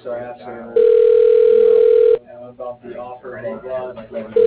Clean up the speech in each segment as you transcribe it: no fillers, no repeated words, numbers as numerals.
so I asked her, about the offer, blah, blah, and I told her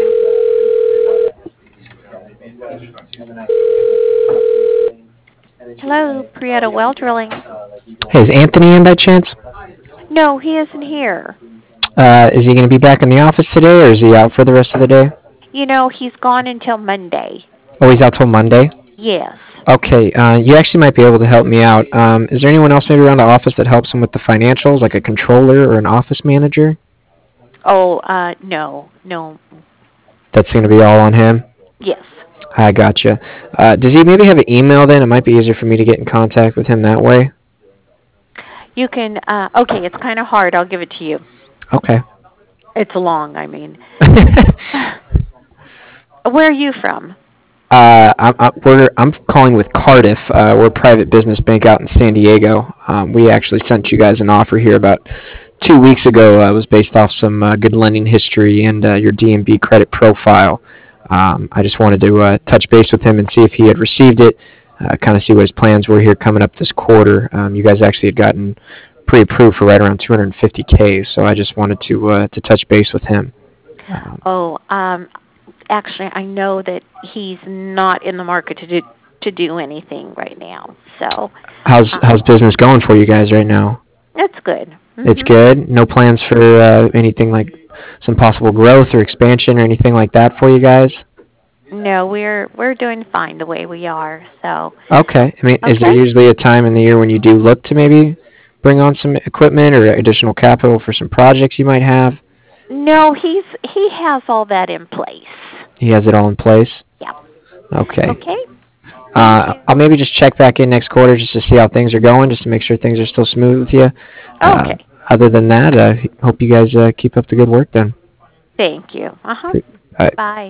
Hello, Prieto Well Drilling. Hey, is Anthony in by chance? No, he isn't here. Is he going to be back in the office today, or is he out for the rest of the day? He's gone until Monday. Oh, he's out till Monday? Yes. Okay, you actually might be able to help me out. Is there anyone else maybe around the office that helps him with the financials, like a controller or an office manager? Oh, no. That's going to be all on him? Yes. I gotcha. Does he maybe have an email then? It might be easier for me to get in contact with him that way. You can, okay, it's kind of hard. I'll give it to you. Okay. It's long, I mean. Where are you from? I'm calling with Cardiff. We're a private business bank out in San Diego. We actually sent you guys an offer here about 2 weeks ago. It was based off some good lending history and your DNB credit profile. I just wanted to touch base with him and see if he had received it, kind of see what his plans were here coming up this quarter. You guys actually had gotten pre-approved for right around 250K, so I just wanted to touch base with him. Actually, I know that he's not in the market to do anything right now. So how's business going for you guys right now? It's good. Mm-hmm. It's good. No plans for anything like some possible growth or expansion or anything like that for you guys? No, we're doing fine the way we are. So okay. I mean, okay. Is there usually a time in the year when you do look to maybe bring on some equipment or additional capital for some projects you might have? No, he has all that in place. He has it all in place? Yeah. Okay. Okay. I'll maybe just check back in next quarter just to see how things are going, just to make sure things are still smooth with you. Okay. Other than that, hope you guys keep up the good work then. Thank you. Bye. Bye.